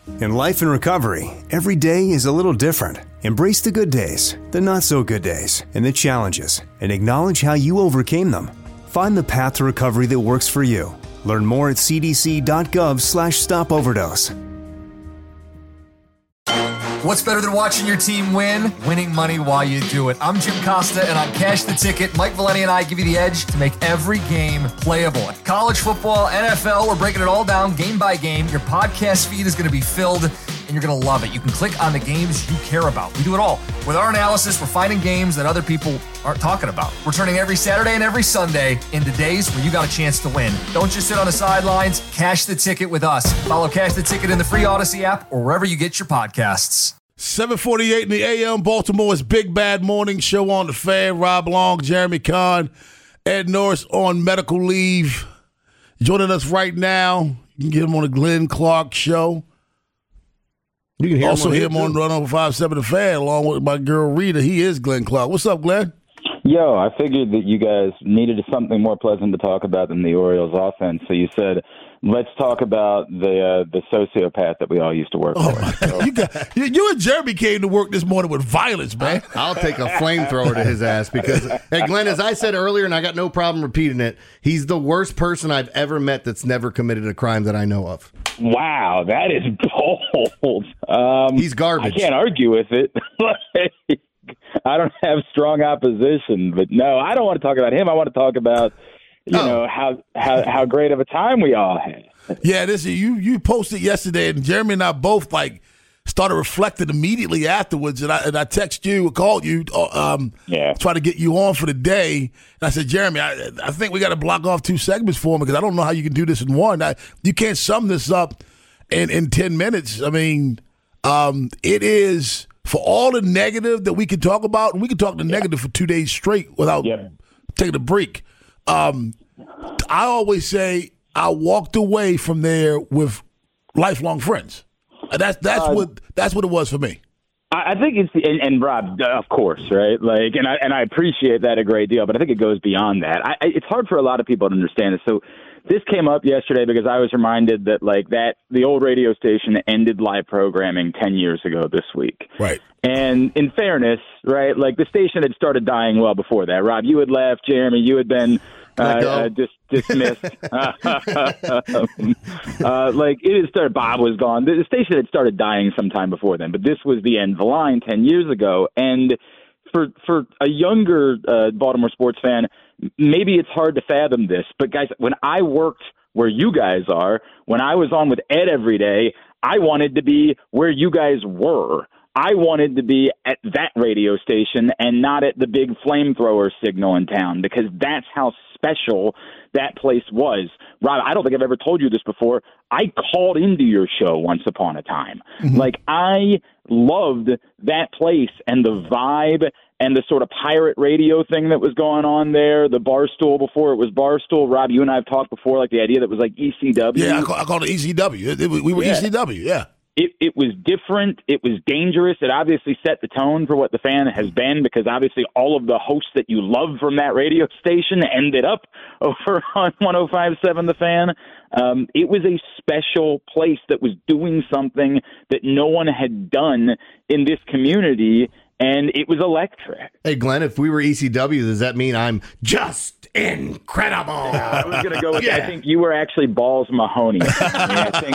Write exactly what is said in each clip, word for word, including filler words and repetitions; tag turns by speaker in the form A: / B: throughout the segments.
A: In life and recovery, every day is a little different. Embrace the good days, the not so good days, and the challenges, and acknowledge how you overcame them. Find the path to recovery that works for you. Learn more at cdc.gov slash stop overdose.
B: What's better than watching your team win? Winning money while you do it. I'm Jim Costa, and on Cash the Ticket, Mike Valeni and I give you the edge to make every game playable. College football, N F L, we're breaking it all down game by game. Your podcast feed is going to be filled, and you're going to love it. You can click on the games you care about. We do it all. With our analysis, we're finding games that other people aren't talking about. We're turning every Saturday and every Sunday into days where you got a chance to win. Don't just sit on the sidelines. Cash the Ticket with us. Follow Cash the Ticket in the free Odyssey app or wherever you get your podcasts.
C: seven forty-eight in the A M, Baltimore's Big Bad Morning Show on the Fan. Rob Long, Jeremy Kahn, Ed Norris on medical leave. Joining us right now, you can get him on the Glenn Clark Show.
D: You can hear
C: also
D: him
C: hear him on Run Over five seven The Fan, along with my girl Rita. He is Glenn Clark. What's up, Glenn?
E: Yo, I figured that you guys needed something more pleasant to talk about than the Orioles offense, so you said, let's talk about the uh, the sociopath that we all used to work
C: oh
E: for. So.
C: You, got, you, you and Jeremy came to work this morning with violence, man.
D: I'll take a flamethrower to his ass because, hey, Glenn, as I said earlier, and I got no problem repeating it, he's the worst person I've ever met that's never committed a crime that I know of.
E: Wow, that is bold. Um,
D: he's garbage.
E: I can't argue with it. I don't have strong opposition, but no, I don't want to talk about him. I want to talk about, you oh. know, how, how how great of a time we all had.
C: Yeah, this you you posted yesterday, and Jeremy and I both like started reflecting immediately afterwards. And I and I texted you, called you, um,
E: yeah,
C: try to get you on for the day. And I said, Jeremy, I, I think we got to block off two segments for him because I don't know how you can do this in one. I, you can't sum this up in in ten minutes. I mean, um, it is. For all the negative that we can talk about, and we can talk the yeah. negative for two days straight without yeah. taking a break. Um, I always say I walked away from there with lifelong friends. That's that's uh, what that's what it was for me.
E: I think it's and, and Rob, of course, right? Like, and I and I appreciate that a great deal, but I think it goes beyond that. I, it's hard for a lot of people to understand it. So. This came up yesterday because I was reminded that, like, that the old radio station ended live programming ten years ago this week.
C: Right.
E: And in fairness, right, like, the station had started dying well before that. Rob, you had left. Jeremy, you had been uh, uh, dis- dismissed. uh, like, it had started. Bob was gone. The station had started dying sometime before then, but this was the end of the line ten years ago. And for for a younger uh, Baltimore sports fan, maybe it's hard to fathom this, but guys, when I worked where you guys are, when I was on with Ed every day, I wanted to be where you guys were. I wanted to be at that radio station and not at the big flamethrower signal in town because that's how special that place was. Rob, I don't think I've ever told you this before. I called into your show once upon a time. Mm-hmm. Like, I loved that place and the vibe and the sort of pirate radio thing that was going on there, the Barstool before it was Barstool. Rob, you and I have talked before, like the idea that was like E C W.
C: Yeah, I, call, I called it E C W. It, it, we were yeah. E C W, yeah.
E: It, it was different. It was dangerous. It obviously set the tone for what the Fan has been because obviously all of the hosts that you love from that radio station ended up over on one oh five point seven The Fan. Um, it was a special place that was doing something that no one had done in this community, and it was electric.
D: Hey, Glenn, if we were E C W, does that mean I'm just incredible?
E: Yeah, I was going to go with yeah. I think you were actually Balls Mahoney. I, I think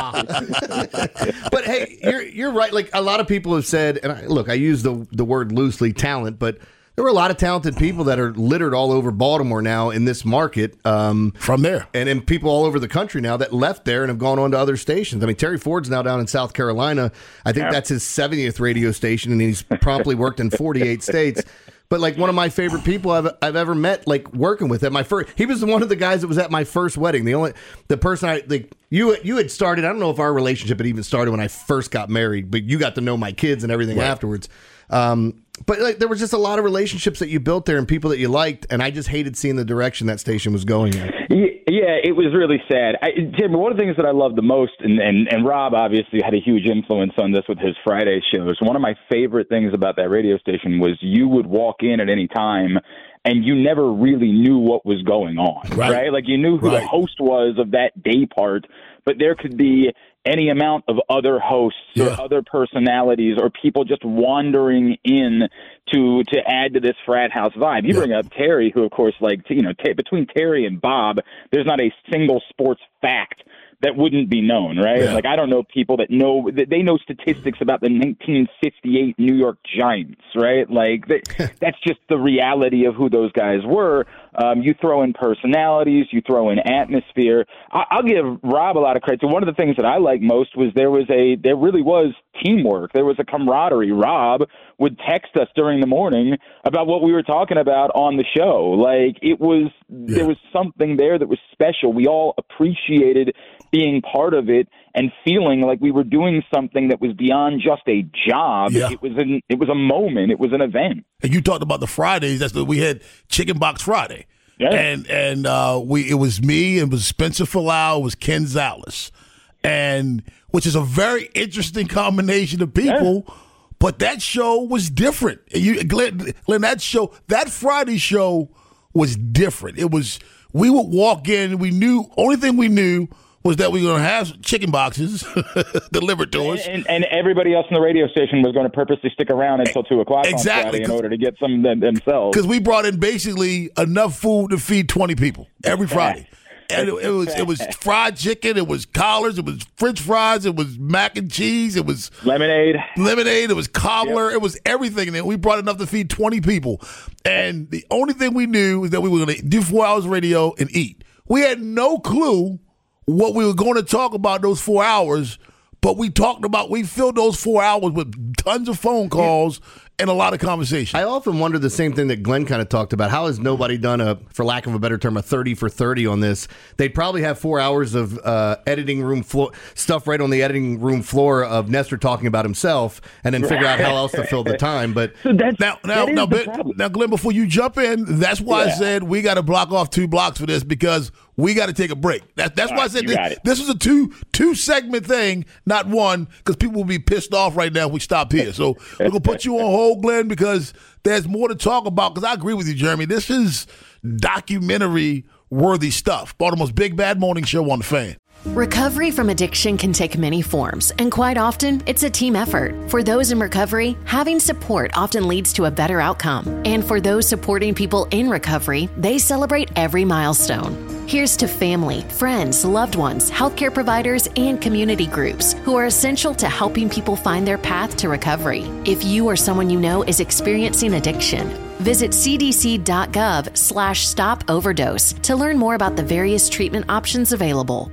E: that
D: was. But hey, you're you're right. Like a lot of people have said, and I, look, I use the the word loosely, talent, but there were a lot of talented people that are littered all over Baltimore now in this market. Um,
C: From there.
D: And, and people all over the country now that left there and have gone on to other stations. I mean, Terry Ford's now down in South Carolina. I think yeah. that's his seventieth radio station, and he's promptly worked in forty-eight states. But, like, one of my favorite people I've I've ever met, like, working with him. My first, he was one of the guys that was at my first wedding. The only, the person I, like, you you had started, I don't know if our relationship had even started when I first got married, but you got to know my kids and everything right. afterwards. Um, but like, there was just a lot of relationships that you built there and people that you liked, and I just hated seeing the direction that station was going in.
E: Yeah, it was really sad. I, Tim, one of the things that I loved the most, and, and, and Rob obviously had a huge influence on this with his Friday shows, one of my favorite things about that radio station was you would walk in at any time and you never really knew what was going on, right? right? Like you knew who right. the host was of that day part, but there could be any amount of other hosts or
C: yeah.
E: other personalities or people just wandering in to to add to this frat house vibe. You yeah. bring up Terry, who, of course, like, you know, t- between Terry and Bob, there's not a single sports fact that wouldn't be known, right? Yeah. Like, I don't know people that know that they know statistics about the nineteen fifty-eight New York Giants, right? Like, they, that's just the reality of who those guys were. Um, you throw in personalities, you throw in atmosphere. I, I'll give Rob a lot of credit. So one of the things that I liked most was there was a there really was teamwork. There was a camaraderie. Rob would text us during the morning about what we were talking about on the show. Like, it was yeah. there was something there that was special. We all appreciated being part of it and feeling like we were doing something that was beyond just a job.
C: Yeah.
E: It was an, it was a moment. It was an event.
C: And you talked about the Fridays. That's the, we had Chicken Box Friday.
E: Yeah.
C: And and uh, we it was me, it was Spencer Falau, it was Ken Zales. And which is a very interesting combination of people. Yeah. But that show was different. You Glenn, Glenn, that show, that Friday show was different. It was, we would walk in, we knew, only thing we knew was that we were going to have chicken boxes delivered to us.
E: And, and everybody else in the radio station was going to purposely stick around until two o'clock
C: exactly,
E: on Friday in order to get some themselves.
C: Because we brought in basically enough food to feed twenty people every Friday. And it, it was it was fried chicken, it was collards, it was French fries, it was mac and cheese, it was
E: lemonade,
C: lemonade, it was cobbler, yep. It was everything. And we brought enough to feed twenty people. And the only thing we knew was that we were going to do four hours of radio and eat. We had no clue what we were going to talk about those four hours, but we talked about, we filled those four hours with tons of phone calls and a lot of conversation.
D: I often wonder the same thing that Glenn kind of talked about. How has nobody done a, for lack of a better term, a thirty for thirty on this? They'd probably have four hours of uh, editing room floor stuff right on the editing room floor of Nestor talking about himself, and then figure out how else to fill the time. But
E: so that's,
C: now, now,
E: that
C: now,
E: ben,
C: now, Glenn, before you jump in, that's why
E: yeah.
C: I said we got to block off two blocks for this, because we got to take a break. That, that's All why right, I said this, this is a two two segment thing, not one, because people will be pissed off right now if we stop here. So we're gonna put you on hold, Glenn, because there's more to talk about. Because I agree with you, Jeremy. This is documentary worthy stuff. Baltimore's Big Bad Morning Show on the Fan.
F: Recovery from addiction can take many forms, and quite often, it's a team effort. For those in recovery, having support often leads to a better outcome. And for those supporting people in recovery, they celebrate every milestone. Here's to family, friends, loved ones, healthcare providers, and community groups who are essential to helping people find their path to recovery. If you or someone you know is experiencing addiction, visit cdc.gov slash stop overdose to learn more about the various treatment options available.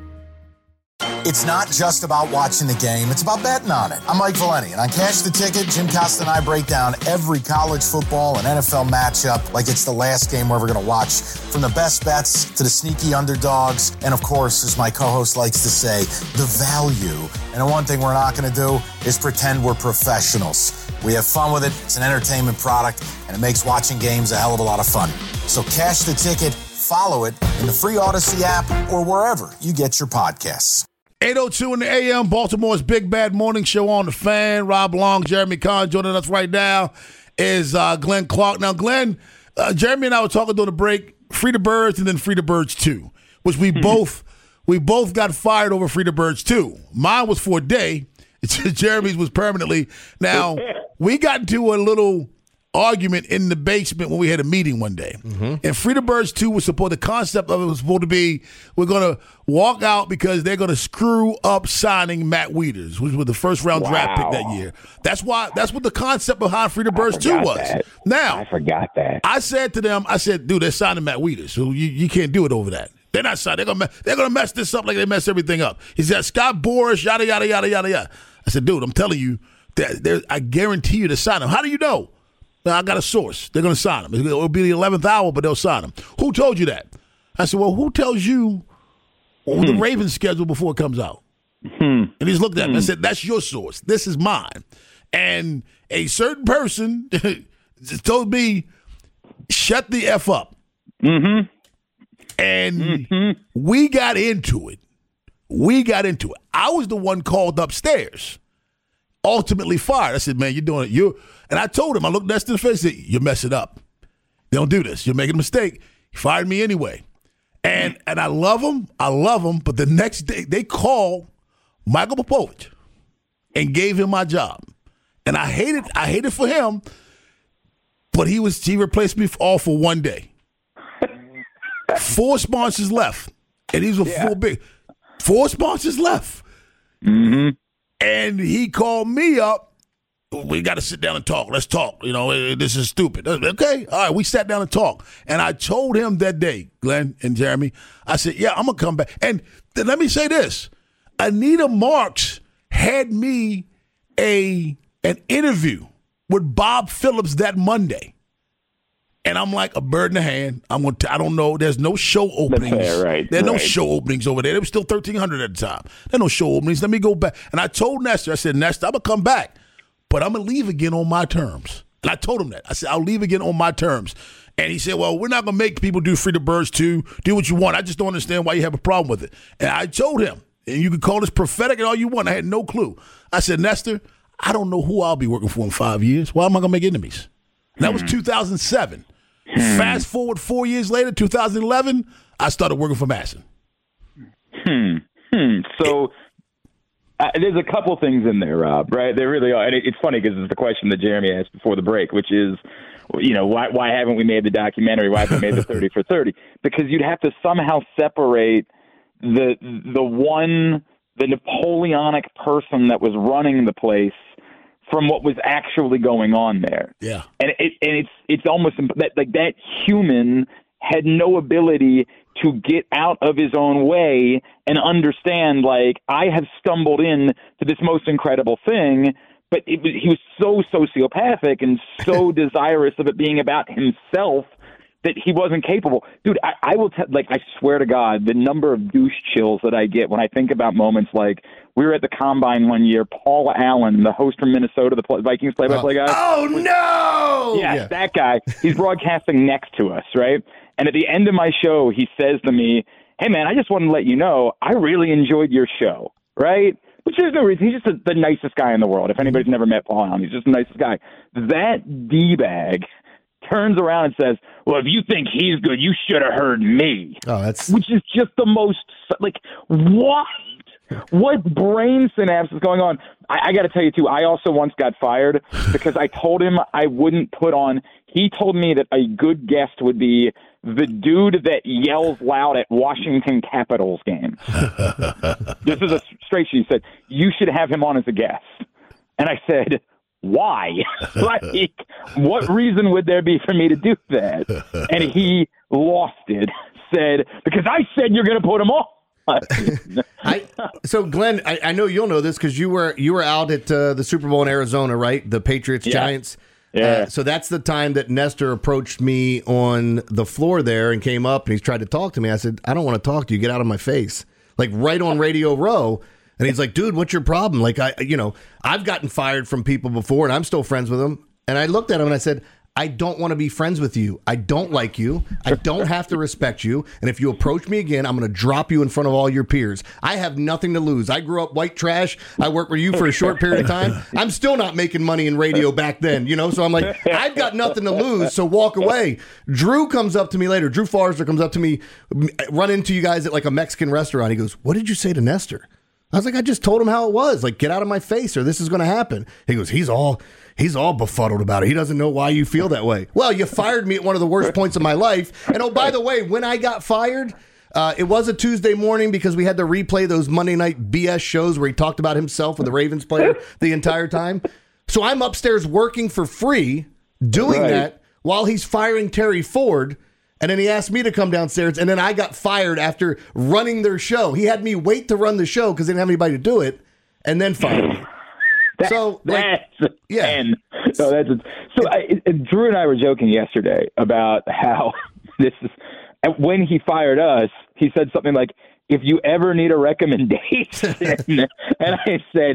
G: It's not just about watching the game, it's about betting on it. I'm Mike Valeni, and on Cash the Ticket, Jim Costa and I break down every college football and N F L matchup like it's the last game we're ever going to watch. From the best bets to the sneaky underdogs, and of course, as my co-host likes to say, the value. And the one thing we're not going to do is pretend we're professionals. We have fun with it, it's an entertainment product, and it makes watching games a hell of a lot of fun. So Cash the Ticket, follow it in the free Odyssey app or wherever you get your podcasts.
C: eight oh two in the A M, Baltimore's Big Bad Morning Show on the Fan. Rob Long, Jeremy Kahn. Joining us right now is uh, Glenn Clark. Now, Glenn, uh, Jeremy and I were talking during the break, Free the Birds and then Free the Birds two, which we both we both got fired over Free the Birds two. Mine was for a day. Jeremy's was permanently. Now, we got into a little argument in the basement when we had a meeting one day. Mm-hmm. And Free the Birds two was supposed, the concept of it was supposed to be, we're going to walk out because they're going to screw up signing Matt Wieters, which was the first round wow. draft pick that year. That's why, that's what the concept behind Free the Birds two was.
E: That.
C: Now,
E: I forgot that.
C: I said to them, I said, dude, they're signing Matt Wieters, so you, you can't do it over that. They're not signing. They're going to they're gonna mess this up like they mess everything up. He said, Scott Boras, yada, yada, yada, yada, yada. I said, dude, I'm telling you, that I guarantee you to sign him. How do you know? I got a source. They're going to sign him. It'll be the eleventh hour, but they'll sign him. Who told you that? I said, well, who tells you hmm. the Ravens schedule before it comes out?
E: Hmm.
C: And he's looked at
E: hmm.
C: me and said, that's your source. This is mine. And a certain person told me, shut the F up.
E: Mm-hmm.
C: And
E: mm-hmm.
C: we got into it. We got into it. I was the one called upstairs, ultimately fired. I said, man, you're doing it. You And I told him, I looked Nestor in the face and said, you're messing up. Don't do this. You're making a mistake. He fired me anyway. And and I love him. I love him. But the next day, they called Michael Popovich and gave him my job. And I hated I hated for him, but he was he replaced me for all for one day. Four sponsors left. And these were yeah. four big. Four sponsors left.
E: Mm-hmm.
C: And he called me up. We got to sit down and talk. Let's talk. You know, this is stupid. Okay. All right. We sat down and talked. And I told him that day, Glenn and Jeremy, I said, yeah, I'm going to come back. And then let me say this. Anita Marks had me a an interview with Bob Phillips that Monday. And I'm like a bird in the hand. I'm going to, I don't know. There's no show openings.
E: Fair, right,
C: there are
E: right.
C: no show openings over there. There was still thirteen hundred at the time. There are no show openings. Let me go back. And I told Nestor, I said, Nestor, I'm going to come back, but I'm going to leave again on my terms. And I told him that. I said, I'll leave again on my terms. And he said, well, we're not going to make people do Free the Birds too. Do what you want. I just don't understand why you have a problem with it. And I told him, and you can call this prophetic and all you want. I had no clue. I said, Nestor, I don't know who I'll be working for in five years. Why am I going to make enemies? And that was two thousand seven. Fast forward four years later, two thousand eleven, I started working for Masson.
E: Hmm. Hmm. So uh, there's a couple things in there, Rob, right? There really are. And it, it's funny because it's the question that Jeremy asked before the break, which is, you know, why why haven't we made the documentary? Why haven't we made the thirty for thirty? Because you'd have to somehow separate the the one, the Napoleonic person that was running the place from what was actually going on there.
C: Yeah.
E: And it and it's it's almost that like that human had no ability to get out of his own way and understand, like, I have stumbled in to this most incredible thing, but it was, he was so sociopathic and so desirous of it being about himself that he wasn't capable. Dude, I, I will tell, like, I swear to God, the number of douche chills that I get when I think about moments like, we were at the Combine one year, Paul Allen, the host from Minnesota, the Vikings play-by-play guy.
C: Oh, no!
E: Yeah,
C: yeah,
E: that guy. He's broadcasting next to us, right? And at the end of my show, he says to me, hey, man, I just want to let you know, I really enjoyed your show, right? Which there's no reason. He's just a, the nicest guy in the world. If anybody's never met Paul Allen, he's just the nicest guy. That D-bag turns around and says, well, if you think he's good, you should have heard me.
D: Oh, that's
E: which is just the most, like, what? What brain synapse is going on? I, I got to tell you, too, I also once got fired because I told him I wouldn't put on, he told me that a good guest would be the dude that yells loud at Washington Capitals games. This is a straight sheet. He said, you should have him on as a guest. And I said, why? Like, what reason would there be for me to do that? And he lost it, said, because I said you're going to put him on.
D: I, so Glenn, I, I know you'll know this because you were you were out at uh, the Super Bowl in Arizona, right? The Patriots
E: yeah.
D: Giants.
E: Yeah.
D: Uh, so that's the time that Nestor approached me on the floor there and came up and he's tried to talk to me. I said, I don't want to talk to you. Get out of my face. Like right on Radio Row. And he's like, dude, what's your problem? Like, I, you know, I've gotten fired from people before and I'm still friends with them. And I looked at him and I said, I don't want to be friends with you. I don't like you. I don't have to respect you. And if you approach me again, I'm going to drop you in front of all your peers. I have nothing to lose. I grew up white trash. I worked with you for a short period of time. I'm still not making money in radio back then, you know? So I'm like, I've got nothing to lose, so walk away. Drew comes up to me later. Drew Forrester comes up to me, run into you guys at like a Mexican restaurant. He goes, what did you say to Nestor? I was like, I just told him how it was. Like, get out of my face or this is going to happen. He goes, he's all... He's all befuddled about it. He doesn't know why you feel that way. Well, you fired me at one of the worst points of my life. And oh, by the way, when I got fired, uh, it was a Tuesday morning because we had to replay those Monday night B S shows where he talked about himself and the Ravens player the entire time. So I'm upstairs working for free, doing right. that while he's firing Terry Ford. And then he asked me to come downstairs. And then I got fired after running their show. He had me wait to run the show because they didn't have anybody to do it and then fired me.
E: That,
D: so like,
E: that's
D: yeah.
E: And so that's so. I, Drew and I were joking yesterday about how this is. When he fired us, he said something like, "If you ever need a recommendation," and I said,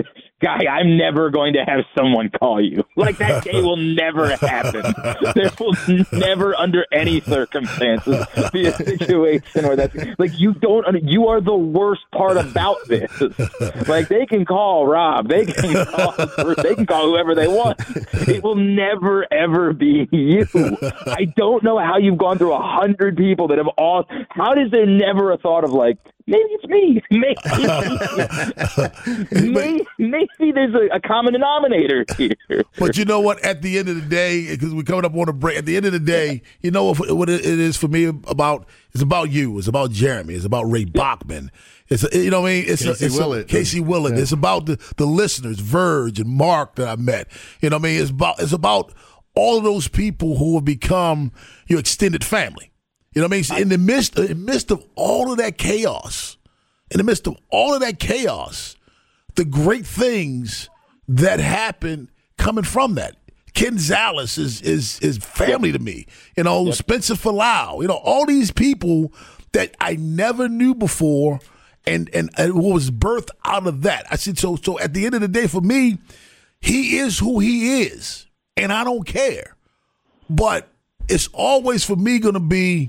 E: guy, I'm never going to have someone call you. Like, that day will never happen. There will never, under any circumstances, be a situation where that's like, you don't, you are the worst part about this. Like, they can call Rob, they can call, they can call whoever they want. It will never, ever be you. I don't know how you've gone through a hundred people that have all, how is there never a thought of like, maybe it's me. Maybe, maybe, maybe there's a, a common denominator here.
C: But you know what? At the end of the day, because we're coming up on a break, at the end of the day, you know what, what it is for me about? It's about you. It's about Jeremy. It's about Ray Bachman. It's a, you know what I mean? It's
D: Casey
C: a, it's
D: Willett.
C: A, Casey Willett. Yeah. It's about the, the listeners, Verge and Mark that I met. You know what I mean? It's about it's about all of those people who have become your extended family. You know what I mean? So in the midst, in the midst of all of that chaos, in the midst of all of that chaos, the great things that happen coming from that. Ken Zales is is is family to me. You know, yep. Spencer Falau. You know, all these people that I never knew before, and and, and what was birthed out of that. I said, so so at the end of the day, for me, he is who he is, and I don't care. But it's always for me going to be.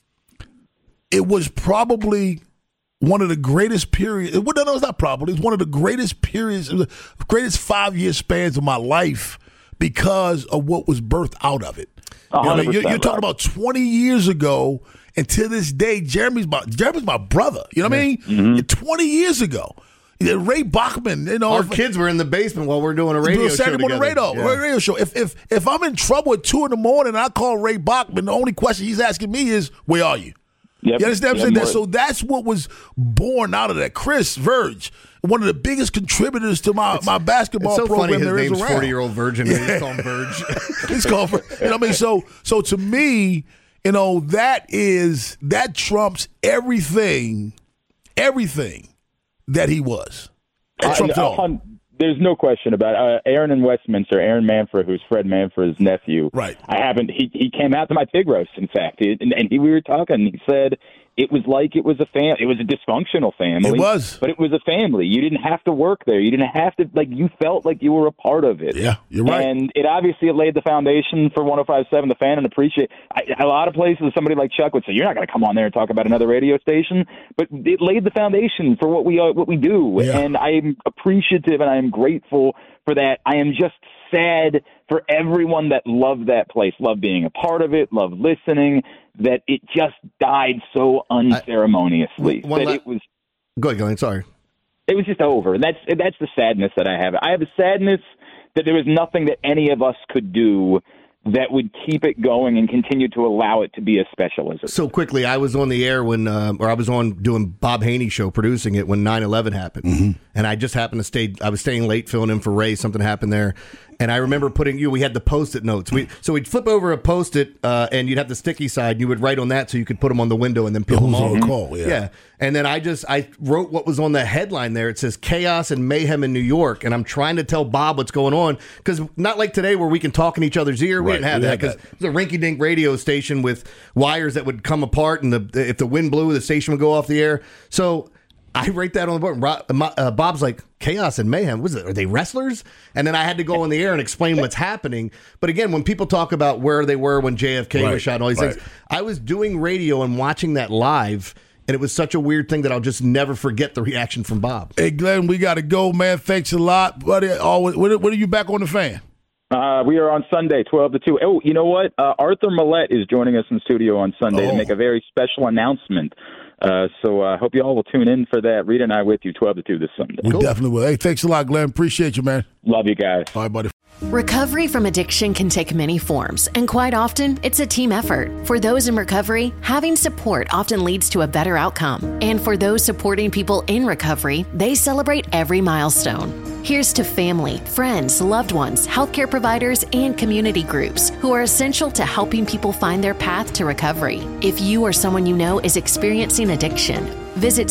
C: It was probably one of the greatest periods. Well, no, it's not probably. It's one of the greatest periods, the greatest five-year spans of my life because of what was birthed out of it. You know, you're, you're talking about twenty years ago, and to this day, Jeremy's my Jeremy's my brother. You know what I mean? Mm-hmm. twenty years ago. Ray Bachman, you know,
D: our
C: if,
D: kids were in the basement while we're doing a radio show
C: Saturday morning radio, yeah. radio show. If if if I'm in trouble at two in the morning, and I call Ray Bachman, the only question he's asking me is, "Where are you?"
E: Yep.
C: You understand what I'm
E: yep.
C: saying? That, so that's what was born out of that. Chris Verge, one of the biggest contributors to my, my basketball
D: it's so
C: program
D: funny his
C: there is
D: name's
C: around.
D: forty-year-old virgin. Yeah. He's called Verge.
C: He's called, you know what I mean? So, so to me, you know, that is, that trumps everything, everything that he was. That trumps it all.
E: There's no question about it. Uh, Aaron in Westminster, Aaron Manfred, who's Fred Manfred's nephew.
C: Right.
E: I haven't. He he came out to my pig roast, in fact, he, and, and he, we were talking. He said it was like it was a fam. It was a dysfunctional family.
C: It was,
E: but it was a family. You didn't have to work there. You didn't have to like. You felt like you were a part of it.
C: Yeah, you're right.
E: And it obviously laid the foundation for one oh five point seven The Fan, and appreciate. I, a lot of places, somebody like Chuck would say, "You're not going to come on there and talk about another radio station," but it laid the foundation for what we uh, what we do,
C: yeah.
E: and I'm appreciative and I am grateful for that. I am just sad for everyone that loved that place, loved being a part of it, loved listening, that it just died so unceremoniously.
D: I, one
E: that
D: la-
E: it was.
D: Go ahead, go ahead. Sorry.
E: It was just over. And that's that's the sadness that I have. I have a sadness that there was nothing that any of us could do that would keep it going and continue to allow it to be as special as it.
D: So quickly, I was on the air when, uh, or I was on doing Bob Haney show, producing it when nine eleven happened. Mm-hmm. And I just happened to stay, I was staying late filling in for Ray. Something happened there. And I remember putting you, we had the Post-it notes. We So we'd flip over a Post-it uh, and you'd have the sticky side and you would write on that so you could put them on the window and then peel them off.
C: Call, yeah.
D: yeah. And then I just, I wrote what was on the headline there. It says chaos and mayhem in New York. And I'm trying to tell Bob what's going on because not like today where we can talk in each other's ear. We
C: right.
D: didn't have
C: we
D: that because it was a rinky-dink radio station with wires that would come apart and the, if the wind blew, the station would go off the air. So I write that on the board. Uh, Bob's like, chaos and mayhem. What is it? Are they wrestlers? And then I had to go on the air and explain what's happening. But again, when people talk about where they were when J F K
C: right,
D: was shot and all these
C: right.
D: things, I was doing radio and watching that live, and it was such a weird thing that I'll just never forget the reaction from Bob.
C: Hey, Glenn, we got to go, man. Thanks a lot, buddy. Always. When are you back on The Fan?
E: Uh, we are on Sunday, twelve to two. Oh, you know what? Uh, Arthur Millette is joining us in studio on Sunday
C: oh.
E: to make a very special announcement. Uh, so I uh, hope you all will tune in for that. Rita and I with you twelve to two this Sunday.
C: We
E: cool.
C: definitely will. Hey, thanks a lot, Glenn. Appreciate you, man.
E: Love you guys.
C: All right, buddy.
F: Recovery from addiction can take many forms, and quite often, it's a team effort. For those in recovery, having support often leads to a better outcome. And for those supporting people in recovery, they celebrate every milestone. Here's to family, friends, loved ones, healthcare providers, and community groups who are essential to helping people find their path to recovery. If you or someone you know is experiencing addiction, visit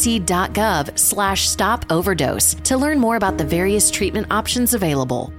F: cdc.gov slash stop overdose to learn more about the various treatment options available.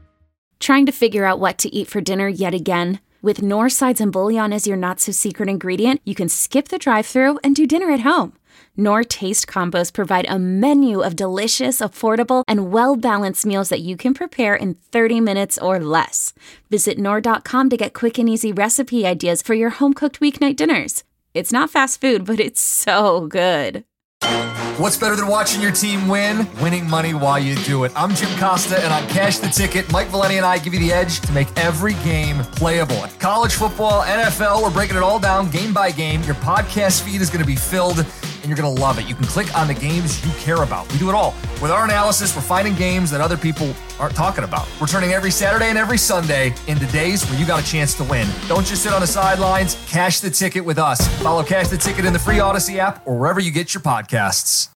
H: Trying to figure out what to eat for dinner yet again? With North Sides and Bouillon as your not-so-secret ingredient, you can skip the drive-thru and do dinner at home. Knorr Taste Combos provide a menu of delicious, affordable, and well-balanced meals that you can prepare in thirty minutes or less. Visit Knorr dot com to get quick and easy recipe ideas for your home-cooked weeknight dinners. It's not fast food, but it's so good.
B: What's better than watching your team win? Winning money while you do it. I'm Jim Costa, and on Cash the Ticket, Mike Valenti and I give you the edge to make every game playable. College football, N F L, we're breaking it all down game by game. Your podcast feed is going to be filled, and you're going to love it. You can click on the games you care about. We do it all. With our analysis, we're finding games that other people aren't talking about. We're turning every Saturday and every Sunday into days where you got a chance to win. Don't just sit on the sidelines. Cash the Ticket with us. Follow Cash the Ticket in the free Odyssey app or wherever you get your podcasts.